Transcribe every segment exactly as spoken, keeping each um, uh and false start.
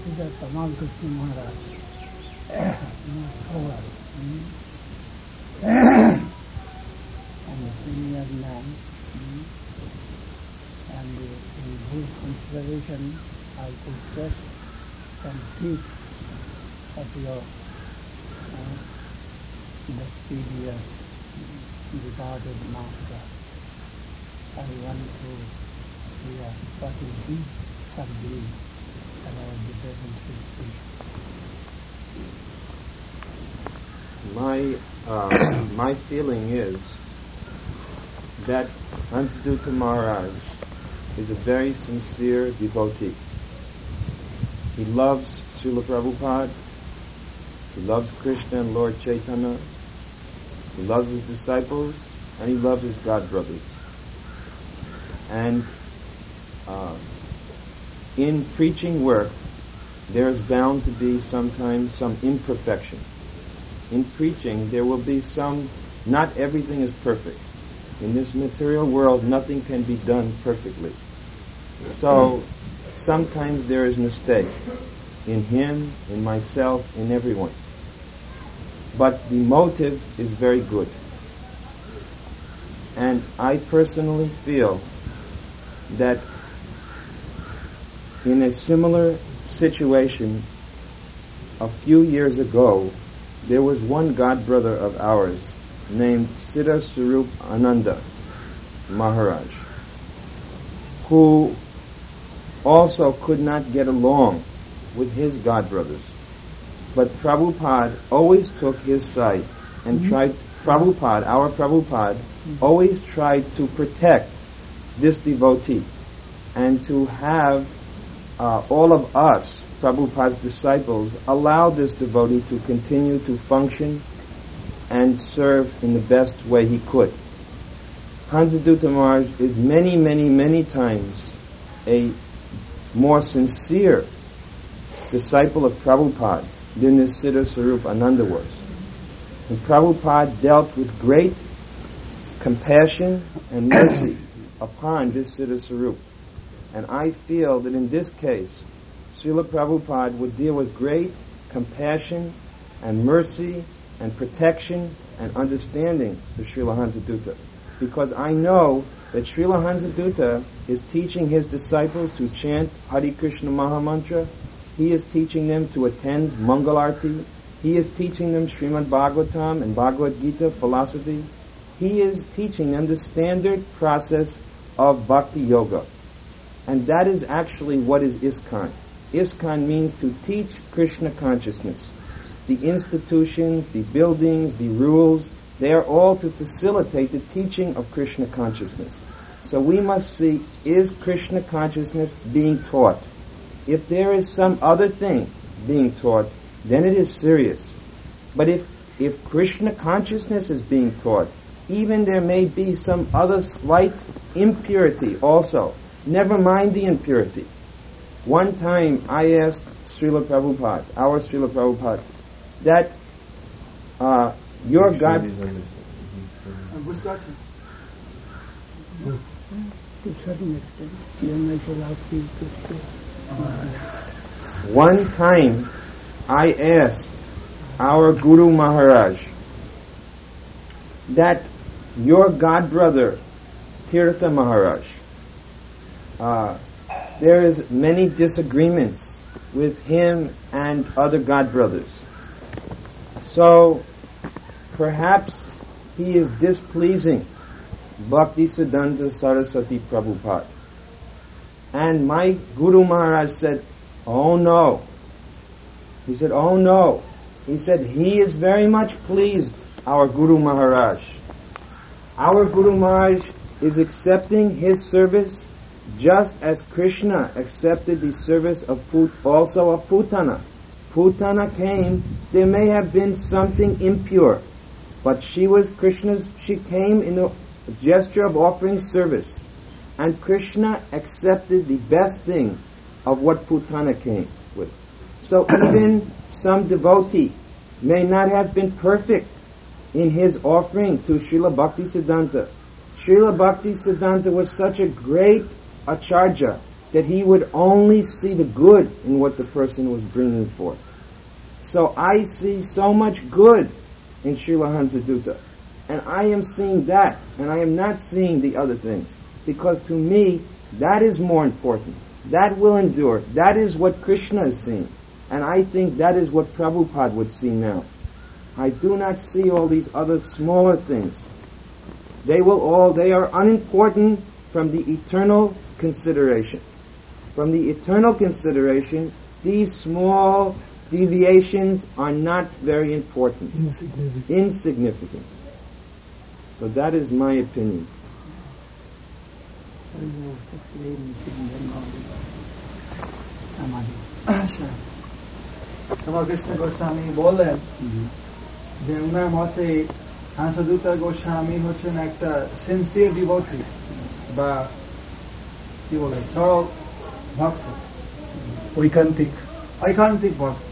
Siddhartha Ramakrishna Maharaj Howard, mm, and a senior man, mm, and uh, in whose consideration I could trust and keep as your uh, mysterious, regarded master. I want to hear what is his subject about the present situation. My uh, my feeling is that Hansadutta Maharaj is a very sincere devotee. He loves Srila Prabhupada, he loves Krishna and Lord Chaitanya, he loves his disciples, and he loves his god brothers. And uh, in preaching work, there is bound to be sometimes some imperfection. In preaching, there will be some, not everything is perfect. In this material world, nothing can be done perfectly. So, sometimes there is mistake in him, in myself, in everyone. But the motive is very good. And I personally feel that in a similar situation a few years ago, there was one god brother of ours named Siddha Swarup Ananda Maharaj, who also could not get along with his god brothers. But Prabhupada always took his side and mm-hmm. tried, Prabhupada, our Prabhupada, mm-hmm. always tried to protect this devotee and to have uh, all of us, Prabhupada's disciples, allow this devotee to continue to function and serve in the best way he could. Hansadutta Maharaj is many, many, many times a more sincere disciple of Prabhupada's than this Siddha Swarup Ananda was. And Prabhupada dealt with great compassion and mercy upon this Siddha Swarup. And I feel that in this case, Srila Prabhupada would deal with great compassion and mercy and protection and understanding to Srila Hansadutta. Because I know that Srila Hansadutta is teaching his disciples to chant Hare Krishna Mahamantra. He is teaching them to attend Mangalarti. He is teaching them Srimad Bhagavatam and Bhagavad Gita philosophy. He is teaching them the standard process of Bhakti Yoga. And that is actually what is ISKCON. ISKCON means to teach Krishna consciousness. The institutions, the buildings, the rules, they are all to facilitate the teaching of Krishna consciousness. So we must see, is Krishna consciousness being taught? If there is some other thing being taught, then it is serious. But if, if Krishna consciousness is being taught, even there may be some other slight impurity also. Never mind the impurity. One time I asked Srila Prabhupada, our Srila Prabhupada, that uh, your God... One time I asked our Guru Maharaj that your god brother Tirtha Maharaj, uh, there is many disagreements with him and other god brothers. So perhaps he is displeasing Bhaktisiddhanta Saraswati Prabhupada. And my Guru Maharaj said, oh no. He said, oh no. He said, he is very much pleased, our Guru Maharaj. Our Guru Maharaj is accepting his service just as Krishna accepted the service of Put, also of Putana. Putana came, there may have been something impure, but she was Krishna's, she came in the gesture of offering service. And Krishna accepted the best thing of what Putana came with. So even some devotee may not have been perfect in his offering to Srila Bhaktisiddhanta. Srila Bhaktisiddhanta was such a great acharya that he would only see the good in what the person was bringing forth. So I see so much good in Srila Hansadutta. And I am seeing that, and I am not seeing the other things. Because to me, that is more important. That will endure. That is what Krishna is seeing. And I think that is what Prabhupada would see now. I do not see all these other smaller things. They will all, they are unimportant from the eternal consideration. From the eternal consideration, these small deviations are not very important. Insignificant. Insignificant. So that is my opinion. আচ্ছা, রামকৃষ্ণ গোস্বামী বললেন যে উনার মতে হাংসদূত গোস্বামী হচ্ছেন একটা sincere devotee বা কি বলে সরল ভক্ত, ঐকান্তিক ঐকান্তিক ভক্ত,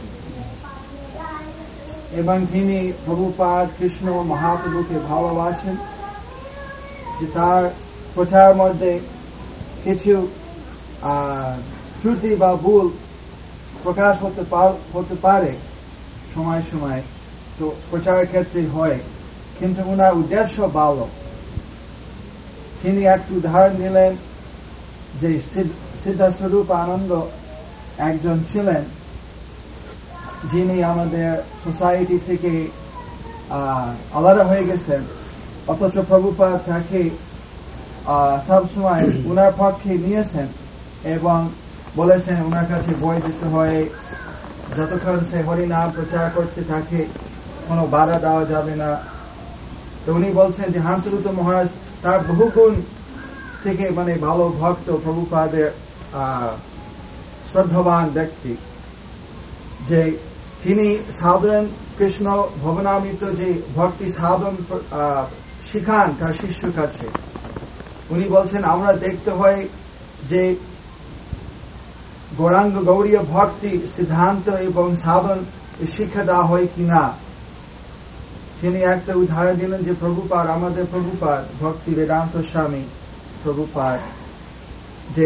এবং তিনি প্রভুপাদ কৃষ্ণ মহাপ্রভুকে ভালোবাসেন। যে তার প্রচার মধ্যে কিছু ত্রুটি বা ভুল প্রকাশ হতে হতে পারে সময় সময়, তো প্রচারের ক্ষেত্রে হয়, কিন্তু ওনার উদ্দেশ্য ভালো। তিনি একটু উদাহরণ দিলেন যে সিদ্ধাস্বরূপ আনন্দ একজন ছিলেন যিনি আমাদের সোসাইটি থেকে আলাদা হয়ে গেছেন, অথচ প্রভুপাদ তাকে সবসময় উনার পক্ষে নিয়েছেন এবং বলেছেন উনার কাছে বই দিতে হয়, যতক্ষণ সে হরিনাম প্রচার করছে তাকে কোনো বাধা দেওয়া যাবে না। তো উনি বলছেন যে হাংসদূত মহারাজ তার বহু গুণ থেকে মানে ভালো ভক্ত, প্রভুপাদের শ্রদ্ধাবান ব্যক্তি, যে তিনি সাধারণ কৃষ্ণ ভবনামিত যে ভক্তি সাধন শিখান তার শিষ্য কাছে। উনি বলছেন আমরা দেখতে হয় যে গৌরাঙ্গ গৌরীয় ভক্তি সিদ্ধান্ত এবং সাধন শিক্ষা দেওয়া হয় কিনা। তিনি একটা উদাহরণ দিলেন যে প্রভুপাদ, আমাদের প্রভুপাদ ভক্তি বেদান্ত স্বামী প্রভুপাদ, যে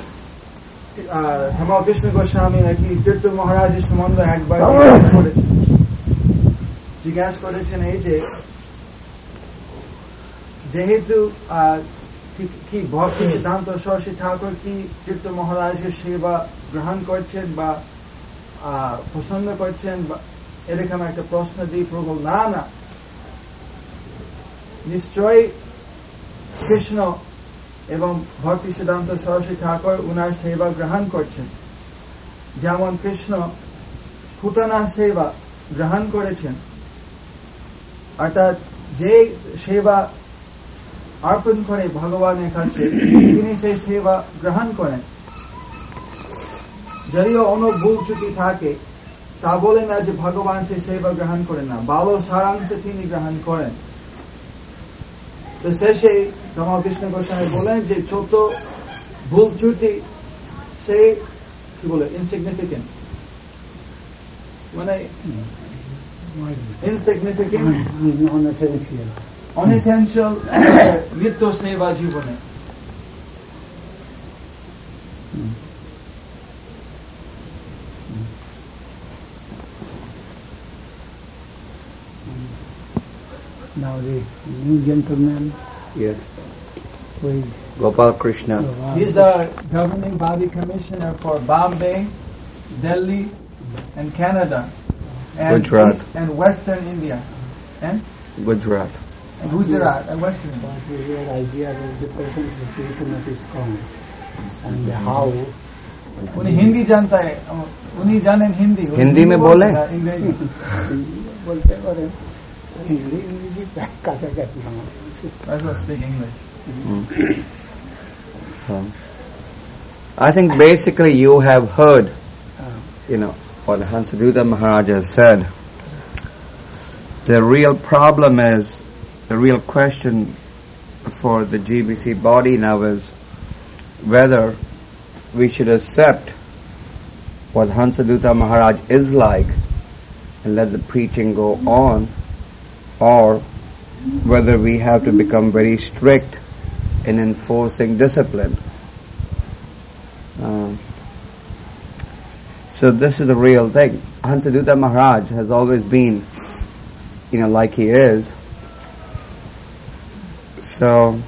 রামকৃষ্ণ গোস্বামী নাকি তীর্থ মহারাজের সম্বন্ধে একবার জিজ্ঞাসা করেছেন জিজ্ঞাসা করেছেন এই যে যেহেতু কি ভক্তি সিদ্ধান্ত সরস্বতী ঠাকুর কি তীর্থ মহারাজের সেবা গ্রহণ করছেন বা পছন্দ করছেন, বা এরকম একটা প্রশ্ন দিয়ে প্রভু না না নিশ্চয়ই কৃষ্ণ এবং ভক্তি সিদ্ধান্ত সরস্বতী ঠাকুর উনার সেবা গ্রহণ করছেন, যেমন কৃষ্ণ পুতনা সেবা গ্রহণ করেছেন, অর্থাৎ যে সেবা অর্পণ করে ভগবানের কাছে তিনি সেই সেবা গ্রহণ করেন। যদিও অন্য ভুল ত্রুটি থাকে তা বলে না যে ভগবান সেই সেবা গ্রহণ করেন না, ভালো সারাংশে তিনি গ্রহণ করেন। তো শেষে রামকৃষ্ণ গোস্বামী বলেন যে ছোট ভুল ত্রুটি সে কি বলে ইনসিগনিফিকেন্ট, মানে ইনসিগনিফিকেন্ট অনএসেনশিয়াল নিত্য সেবা জীবনে। Now the new gentleman, Yes. who is Gopal Krishna. Gopal. He is the governing body commissioner for Bombay, Delhi, and Canada, and Gujarat. and Western India, and Gujarat. and Gujarat and Western India. But your idea is the present situation of ISKCON and how उन्हें हिंदी जानता है, उन्हें जाने हिंदी हिंदी में बोले? अंग्रेजी बोलते और हिंदी इंग्लिश काटा कहती हूँ। I will speak English. Um, I think basically you have heard, you know, what Hansadutta Maharaj has said. The real problem is, the real question for the G B C body now is whether we should accept what Hansadutta Maharaj is like and let the preaching go on, or whether we have to become very strict in enforcing discipline. So this is the real thing. Hansadutta Maharaj has always been, you know, like he is. So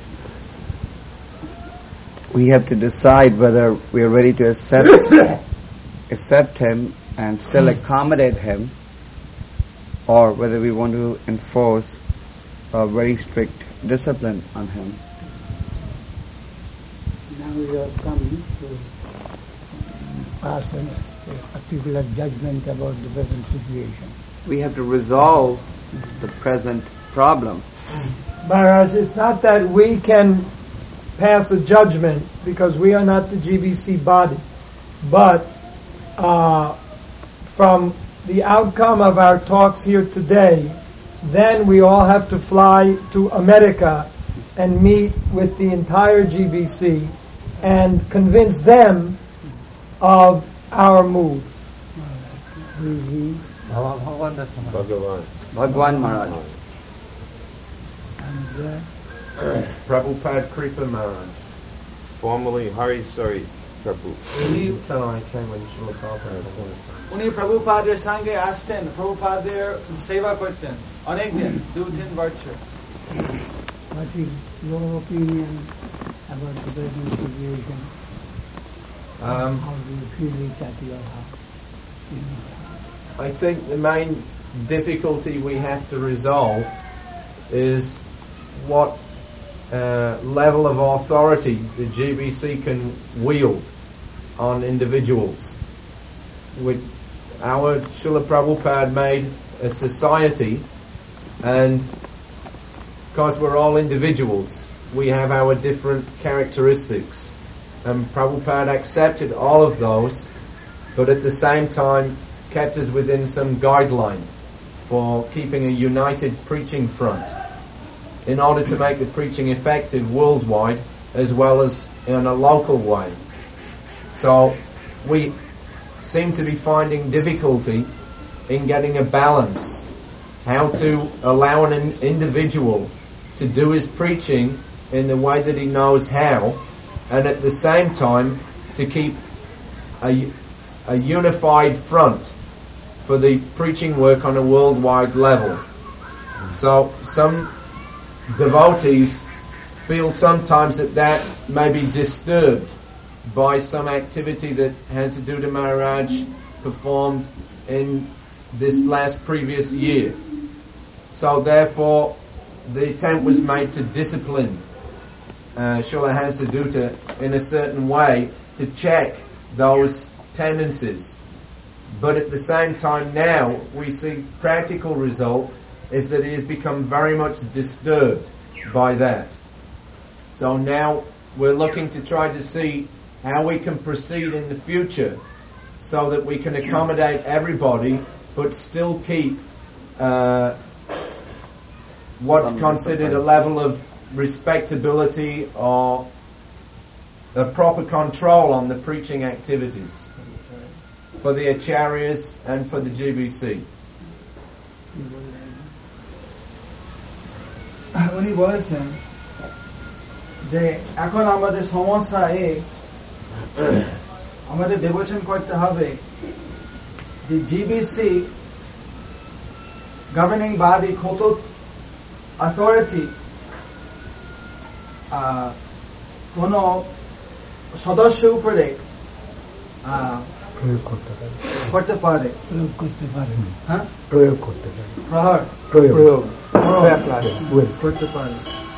we have to decide whether we are ready to accept accept him and still accommodate him, or whether we want to enforce a very strict discipline on him. Now we have come to pass a particular judgment about the present situation. We have to resolve the present problem. Maharaj, it's not that we can pass a judgment because we are not the G B C body, but uh, from the outcome of our talks here today, then we all have to fly to America and meet with the entire G B C and convince them of our move. Bhagavan. Bhagwan Maharaj. And uh, Prabhupada Kripa Maharaj. Formerly Hari Sari Prabhu. উনি প্রভুপাদের সঙ্গে আসতেন, প্রভুপাদের সেবা করতেন অনেক দিন, দু তিন বছর। what is your opinion about the present situation? Um, How do you feel it at your house? I think the main difficulty we have to resolve is what uh, level of authority the G B C can wield on individuals. With our Srila Prabhupada made a society, and because we're all individuals, we have our different characteristics. And Prabhupada accepted all of those, but at the same time kept us within some guideline for keeping a united preaching front in order to make the preaching effective worldwide as well as in a local way. So we seem to be finding difficulty in getting a balance, how to allow an individual to do his preaching in the way that he knows how, and at the same time to keep a, a unified front for the preaching work on a worldwide level. So some devotees feel sometimes that that may be disturbed by some activity that Hansadutta Maharaj performed in this last previous year. So therefore the attempt was made to discipline uh, Srila Hansadutta in a certain way to check those tendencies. But at the same time now we see practical result is that he has become very much disturbed by that. So now we're looking to try to see how we can proceed in the future so that we can accommodate everybody but still keep uh, what's considered a level of respectability or a proper control on the preaching activities for the acharyas and for the G B C. উনি বলেছেন যে এখন আমাদের সমস্যা এই, আমাদের দেবচন করতে হবে যে জিবিসি গভর্নিং বডি কত অথরিটি কোন সদস্য উপরে করতে পারে, প্রয়োগ করতে পারে, হ্যাঁ প্রয়োগ করতে পারে, প্রহার প্রয়োগ করতে পারে,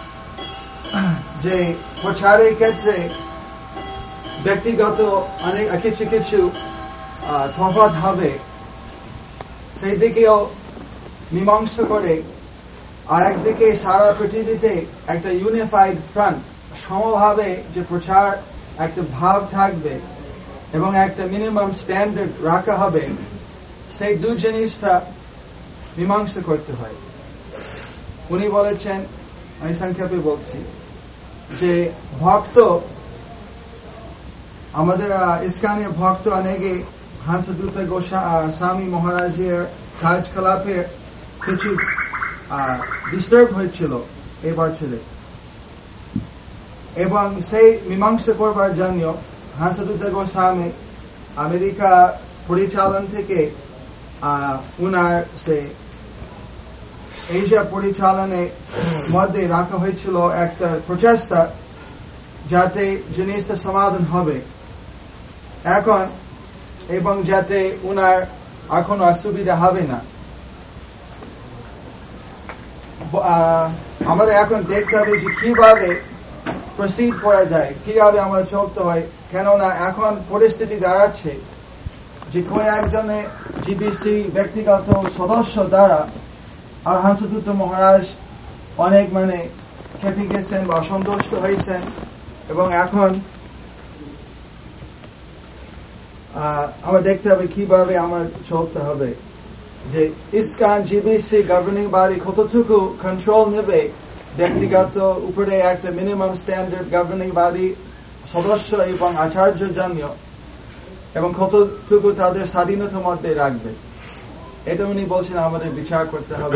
যে প্রচারের ক্ষেত্রে ব্যক্তিগত অনেক কিছু কিছু তফাৎ হবে সেই দিকেও মীমাংসা করে, আর একদিকে সারা পৃথিবীতে একটা ইউনিফাইড ফ্রন্ট সমভাবে যে প্রচার একটা ভাব থাকবে এবং একটা মিনিমাম স্ট্যান্ডার্ড রাখা হবে, সেই দু জিনিসটা মীমাংসা করতে হয়। উনি বলেছেন, আমি সংক্ষেপে বলছি, যে ভক্ত আমাদের ইস্কনের ভক্ত অনেকে হাংসদূত গোস্বামী মহারাজের কার্যকলাপে কিছু ডিস্টার্ব হয়েছিল এই বছরে, এবং সেই মীমাংসা করবার জন্য হাংসদূত গোস্বামী আমেরিকা পরিচালন থেকে উনার সে এশিয়া পরিচালনের মধ্যে রাখা হয়েছিল একটা প্রচেষ্টা যাতে জিনিসটা সমাধান হবে এখন এবং যাতে উনার এখন অসুবিধা হবে না আমাদের এখন দেখতে হবে যে কিভাবে প্রসিড করা যায় কিভাবে আমরা চলতে হয় কেননা এখন পরিস্থিতি দাঁড়াচ্ছে যে কোনো একজনে জিবিসি ব্যক্তিগত সদস্য দ্বারা আর হাংসদূত মহারাজ অনেক মানে খেপে গেছেন বা অসন্তুষ্ট হয়েছেন এবং এখন আমরা দেখতে হবে কিভাবে আমার চলতে হবে যে ইসকন জিবিসি গভর্নিং বডি কতটুকু কন্ট্রোল নেবে ব্যক্তিগত উপরে একটা মিনিমাম স্ট্যান্ডার্ড গভর্নিং বডি সদস্য এবং আচার্য জন্য এবং কতটুকু তাদের স্বাধীনতার মধ্যে রাখবে এটা উনি বলছেন আমাদের বিচার করতে হবে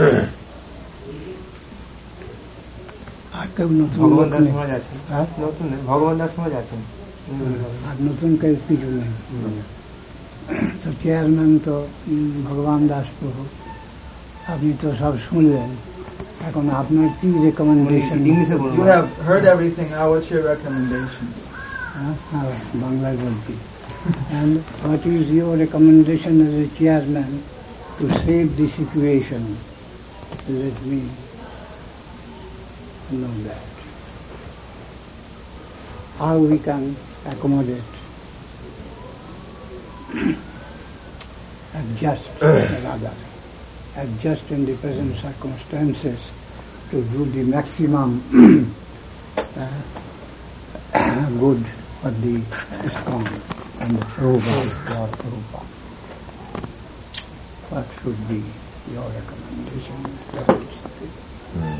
ভগবান দাস সমাজ আছেন আর নতুন কিছু নেই তো চেয়ারম্যান তো ভগবান দাস প্রভু আপনি তো সব শুনলেন এখন আপনার কি recommendation You have heard everything. Now what's your recommendation? বাংলায় বলছি and what is your recommendation as a chairman to save the situation? Let me know that. How we can accommodate, adjust rather, adjust in the present circumstances to do the maximum uh, good for the ISKCON and the Prabhupada, Lord Prabhupada. What should be your recommendation? Hmm.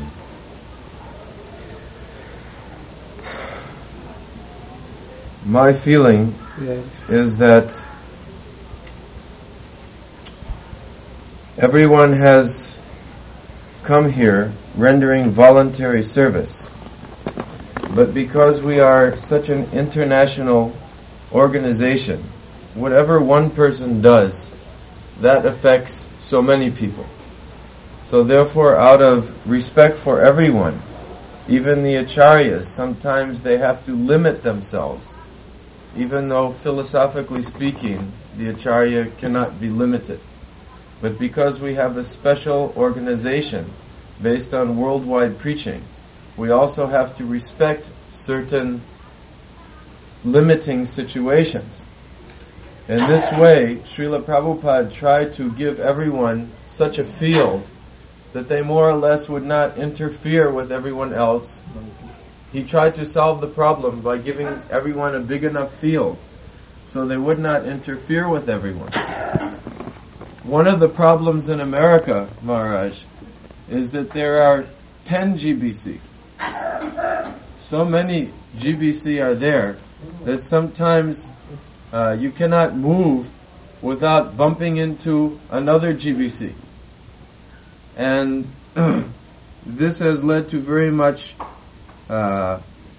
My feeling Yes. is that everyone has come here rendering voluntary service. But because we are such an international organization, whatever one person does, that affects so many people. So therefore, out of respect for everyone, even the acharyas, sometimes they have to limit themselves. Even though philosophically speaking, the acharya cannot be limited. But because we have a special organization based on worldwide preaching, we also have to respect certain limiting situations. In this way, Srila Prabhupada tried to give everyone such a field that they more or less would not interfere with everyone else. He tried to solve the problem by giving everyone a big enough field so they would not interfere with everyone. One of the problems in America, Maharaj, is that there are ten G B C. So many G B C are there that sometimes uh, you cannot move without bumping into another G B C. And this has led to very much uh,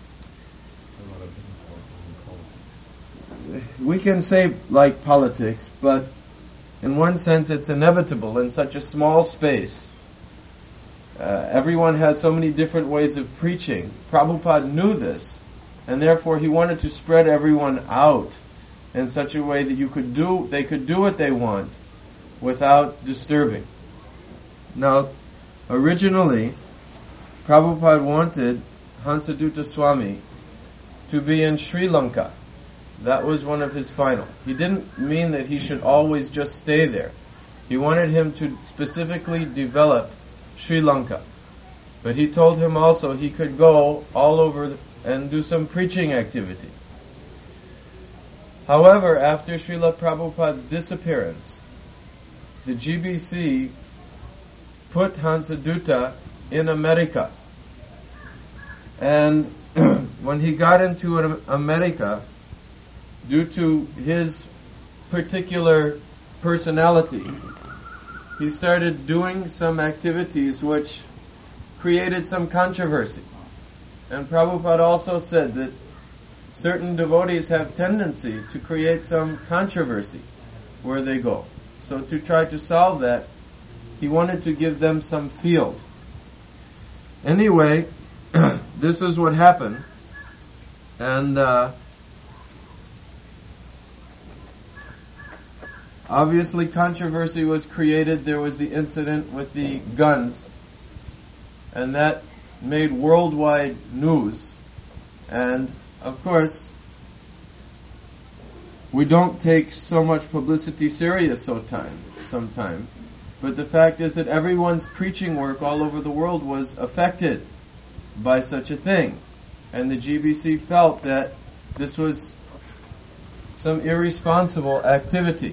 we can say like politics, but in one sense it's inevitable in such a small space. Uh, everyone has so many different ways of preaching. Prabhupada knew this, and therefore he wanted to spread everyone out in such a way that you could do, they could do what they want without disturbing. Now, originally, Prabhupada wanted Hansadutta Swami to be in Sri Lanka. That was one of his final. He didn't mean that he should always just stay there. He wanted him to specifically develop Sri Lanka. But he told him also he could go all over and do some preaching activity. However, after Srila Prabhupada's disappearance, the G B C put Hansadutta in America. And when he got into America, due to his particular personality, he started doing some activities which created some controversy. And Prabhupada also said that certain devotees have tendency to create some controversy. where they go. So to try to solve that, he wanted to give them some field. Anyway, this is what happened. And uh, obviously controversy was created. There was the incident with the guns. And that made worldwide news. And of course, we don't take so much publicity serious so time, sometime. But the fact is that everyone's preaching work all over the world was affected by such a thing. And the G B C felt that this was some irresponsible activity.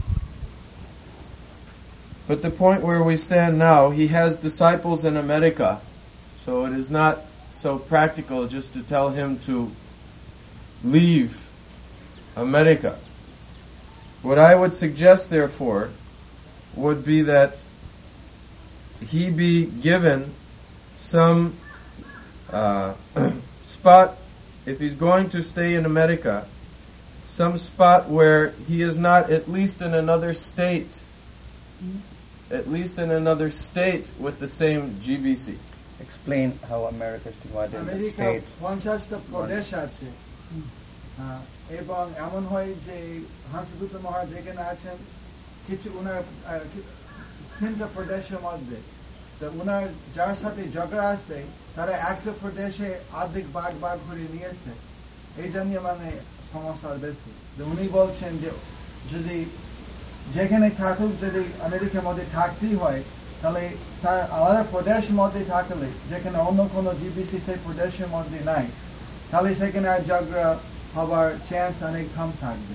But the point where we stand now, he has disciples in America, so it is not so practical just to tell him to leave America. What I would suggest, therefore, would be that he be given some uh, spot, if he's going to stay in America, some spot where he is not at least in another state, at least in another state with the same G B C. Explain how America is divided into America states. পঞ্চাশটা প্রদেশ আছে এবং এমন হয় যে হাসিবুত মহারাজ যেখানে আছেন কিছু উনার তিনটা প্রদেশের মধ্যে তো উনার যার সাথে ঝগড়া আছে তারা একটা প্রদেশে অর্ধেক ভাগ ভাগ করে নিয়েছে এই জন্য মানে সমস্যা বেশি উনি বলছেন যে যদি যেখানে থাকুক যদি আমেরিকার মধ্যে থাকতেই হয় তাহলে তার আলাদা প্রদেশের মধ্যে থাকলে যেখানে অন্য কোনো জিবিসি সেই প্রদেশের মধ্যে নাই তাহলে সেখানে আর ঝগড়া হবার চান্স অনেক কম থাকবে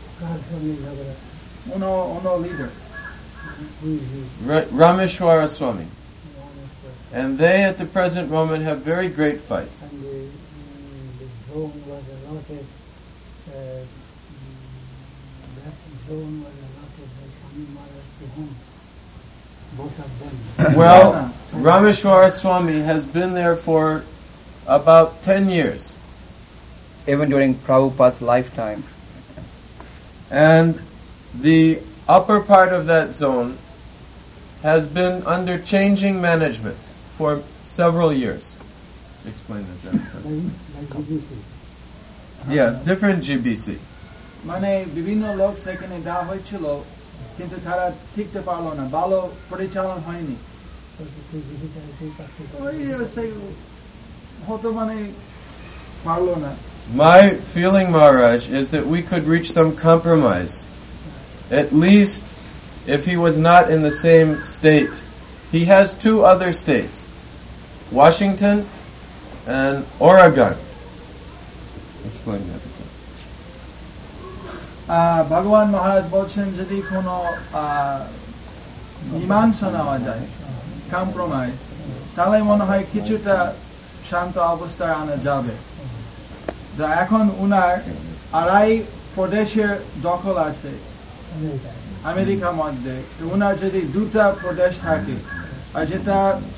অন্য অন্য leader Rameshwara Swami. And they at the present moment have very great fights. And the, the zone was allotted, uh, that zone was allotted by Swami Maharaj to whom? Both of them. Well, Rameshwara Swami has been there for about ten years. Even during Prabhupada's lifetime. And the upper part of that zone has been under changing management for several years. Explain that. Like G B C. Yes, different G B C. মানে বিভিন্ন লোক সেখানে দেওয়া হয়েছিল কিন্তু তারা ঠিকতে পারলো না ভালো পরিচালন হয়নি ওই সেই হতো মানে পারলো না My feeling, Maharaj, is that we could reach some compromise. At least, if he was not in the same state. He has two other states, Washington and Oregon. Explain that. ভগবান মহারাজ বলছেন যদি কোনো মীমাংসা নেওয়া যায় কম্প্রোমাইজ তাহলে মনে হয় কিছুটা শান্ত অবস্থায় আনা যাবে যা এখন উনার আড়াই প্রদেশের দখল আছে আমেরিকার মধ্যে উনার যদি দুটা প্রদেশ থাকে আর যেটা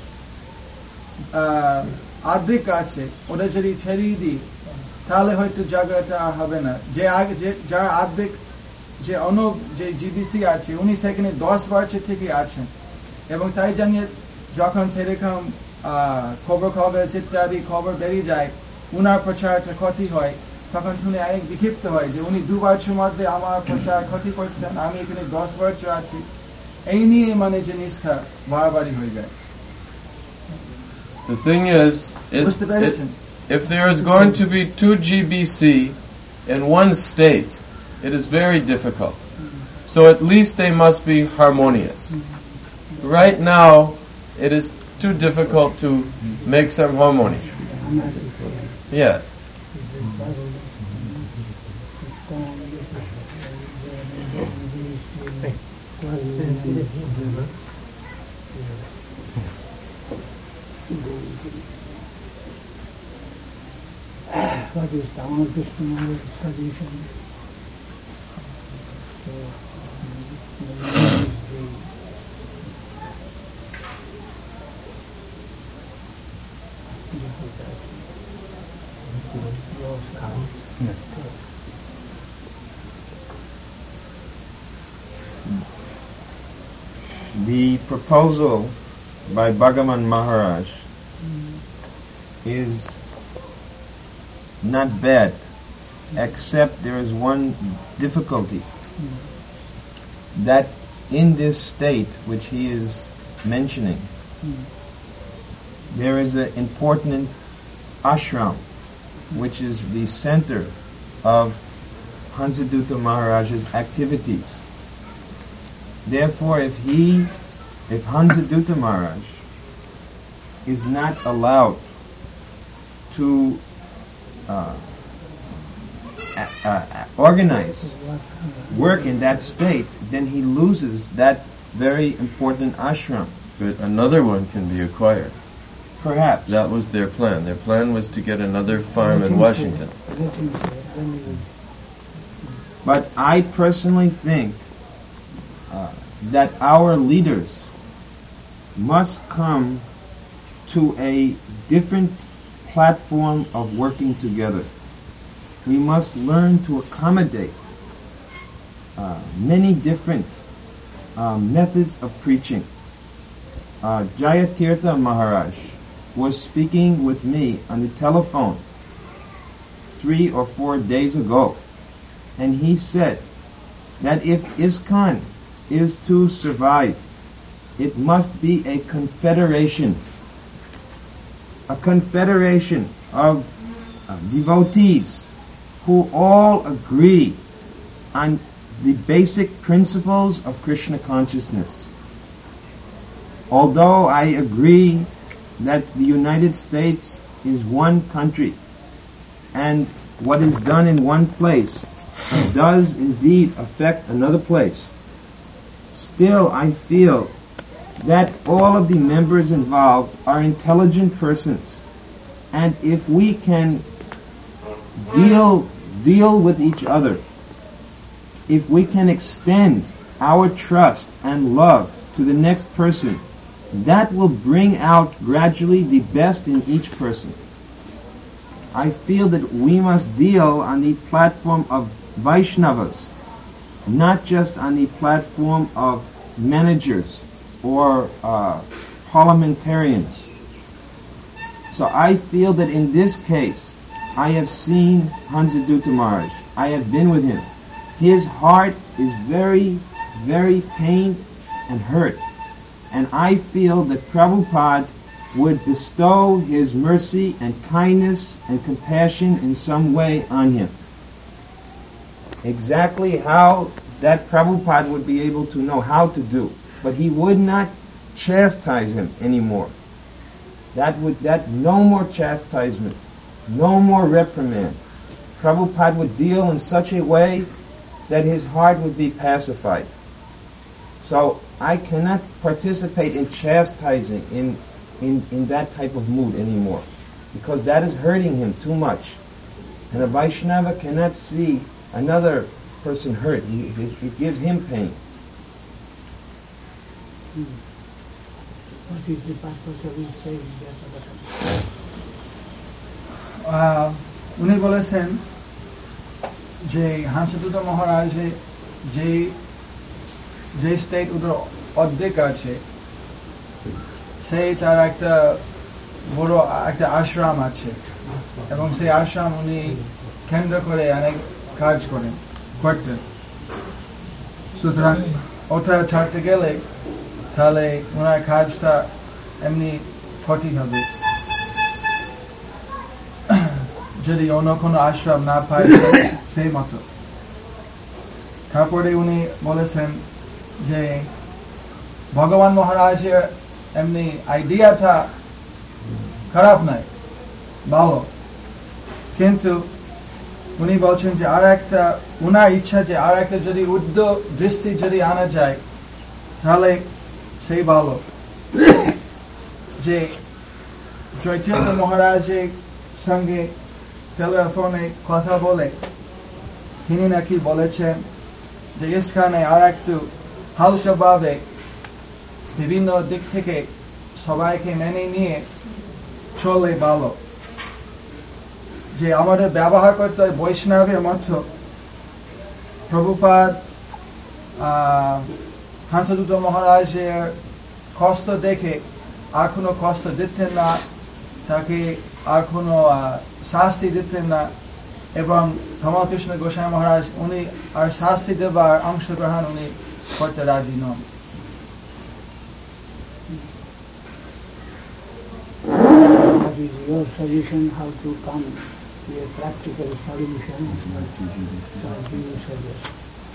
অর্ধেক আছে ওটা যদি ছেড়িয়ে দিই তাহলে হয়তো জায়গাটা আর হবে না যে আগে যার অর্ধেক যে অন্য যে জিবিসি আছে উনি সেখানে দশ বছর থেকে আছেন এবং তাই জানিয়ে যখন সেরকম খবর খবর ইত্যাদি খবর বেরিয়ে যায় উনার প্রচারটা ক্ষতি হয় তখন শুনে অনেক বিক্ষিপ্ত হয় যে উনি দু বছর মধ্যে আমার প্রচার ক্ষতি করছেন আমি এখানে দশ বছর আছি এই নিয়ে মানে জিনিসটা বাড়াবাড়ি হয়ে যায় The thing is, it, it, if there is going to be two G B C in one state, it is very difficult. So at least they must be harmonious. Right now, it is too difficult to make some harmony. Yes. What is Dhamma Krishna Maharaj's suggestion? So, the proposal by Bhagavan Maharaj is not bad, except there is one difficulty, that in this state which he is mentioning, there is an important ashram, which is the center of Hansadutta Maharaj's activities. Therefore, if he, if Hansadutta Maharaj is not allowed to uh, uh, uh, organize work in that state, then he loses that very important ashram. But another one can be acquired. Perhaps. That was their plan. Their plan was to get another farm in Washington. But I personally think uh, that our leaders must come to a different platform of working together. We must learn to accommodate uh, many different uh, methods of preaching. Uh, Jayatirtha Maharaj was speaking with me on the telephone three or four days ago, and he said that if ISKCON is to survive, it must be a confederation, a confederation of uh, devotees who all agree on the basic principles of Krishna consciousness. Although I agree that the United States is one country, and what is done in one place does indeed affect another place, still I feel that all of the members involved are intelligent persons, and if we can deal deal with each other, if we can extend our trust and love to the next person, that will bring out gradually the best in each person. I feel that we must deal on the platform of Vaishnavas, not just on the platform of managers or uh, parliamentarians. So I feel that in this case, I have seen Hansadutta Maharaj. I have been with him. His heart is very, very pained and hurt. And I feel that Prabhupada would bestow his mercy and kindness and compassion in some way on him. Exactly how that Prabhupada would be able to know how to do. But he would not chastise him anymore. That would, that no more chastisement, no more reprimand. Prabhupada would deal in such a way that his heart would be pacified. So I cannot participate in chastising in, in, in that type of mood anymore, because that is hurting him too much. And a Vaishnava cannot see another person hurt. It, it, it gives him pain. What is the purpose of his saying that? আহ, উনি বলেছেন যে হাংসদূত মহারাজে যে যে state ওদের অর্ধেক আছে, সেই তার একটা বড় একটা আশ্রম আছে, এবং সেই আশ্রম উনি কেন্দ্র করে অনেক কাজ করেন করতেন। সুতরাং ওটা ছাড়তে গেলে তাহলে ওনার কাজটা এমনি ক্ষতি হবে যদি অন্য কোনো আশ্রম না পায় সেই মতো। তারপরে উনি বলেছেন যে ভগবান মহারাজের এমনি আইডিয়াটা খারাপ নয়, ভালো, কিন্তু উনি বলছেন যে আর একটা উনার ইচ্ছা যে আর একটা যদি উদ্যোগ দৃষ্টি যদি আনা যায় তাহলে সেই ভালো। যে চৈতন্য মহারাজের সঙ্গে টেলিফোনে কথা বলে তিনি নাকি বলেছেন যে ইসখানে আর একটু হালকাভাবে বিভিন্ন দিক থেকে সবাইকে মেনে নিয়ে চলে ভালো, যে আমাদের ব্যবহার করতে হয় বৈষ্ণবের মতো। প্রভুপাদ হাসদুত মহারাজের কষ্ট দেখে আর কোনো কষ্ট দিতেন না, তাকে আর কোনো শাস্তি দিতেন না, এবং ধর্মকৃষ্ণ গোস্বামী মহারাজ উনি আর শাস্তি দেবার অংশগ্রহণ উনি করতে রাজি নন। What is your suggestion how to come to a practical solution? What do you suggest?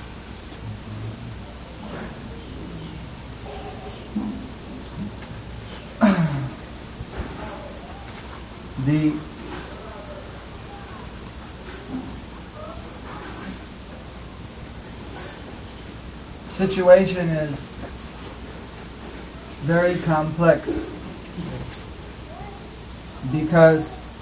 The situation is very complex because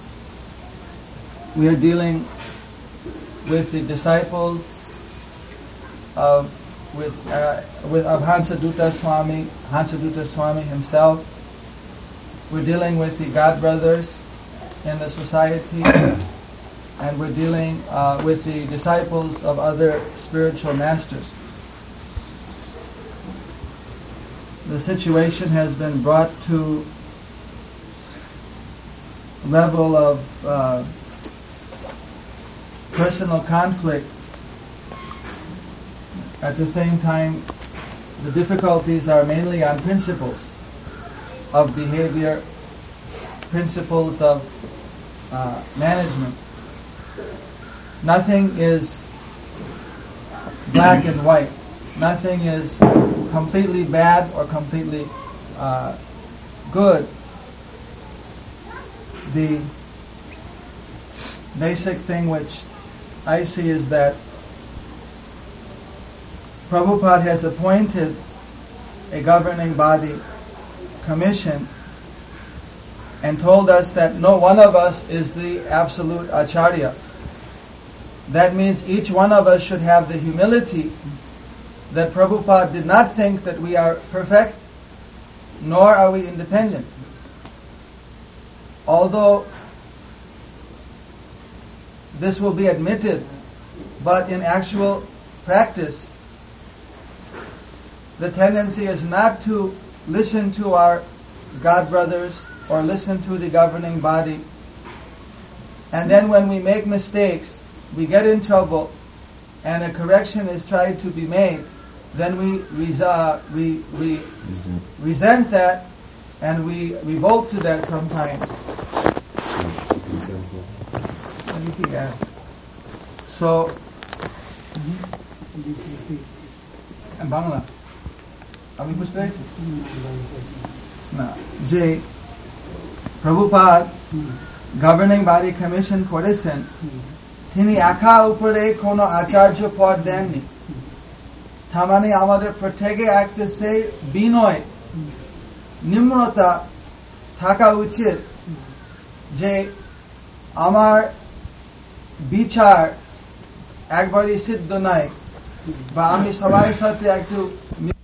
we are dealing with the disciples of with uh, with of Hansadutta Swami, Hansadutta Swami himself. We're dealing with the God brothers in the society, and we're dealing uh, with the disciples of other spiritual masters. The situation has been brought to level of uh, personal conflict. At the same time, the difficulties are mainly on principles of behavior, principles of uh, management. Nothing is black and white. Nothing is completely bad or completely uh, good. The basic thing which I see is that Prabhupada has appointed a governing body commission and told us that no one of us is the absolute acharya. That means each one of us should have the humility that Prabhupada did not think that we are perfect, nor are we independent. Although this will be admitted, but in actual practice, the tendency is not to listen to our God brothers or listen to the governing body. And then when we make mistakes, we get in trouble, and a correction is tried to be made, then we resa- we we mm-hmm. resent that, and we revolt to that sometimes. So, Bangla. আমি বুঝতে পেরেছি না যে Prabhupada governing body commission করেছেন, তিনি একা উপরে কোনো আচার্য পদ দেননি। তার মানে আমাদের প্রত্যেকে একটা সেই বিনয় নিম্নতা থাকা উচিত যে আমার বিচার একবারই সিদ্ধ নয়, বা আমি সবার সাথে একটু